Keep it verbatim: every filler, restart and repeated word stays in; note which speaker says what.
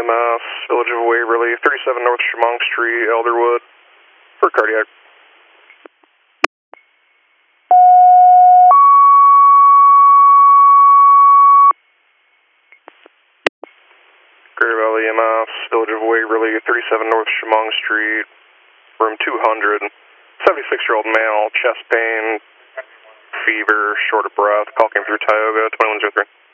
Speaker 1: M S, Village of Waverly, thirty-seven North Chemung Street, Elderwood, for cardiac. Greater Valley M S, Village of Waverly, thirty-seven North Chemung Street, room two hundred, seventy-six-year-old male, chest pain, fever, short of breath, call came through Tioga, twenty-one oh three.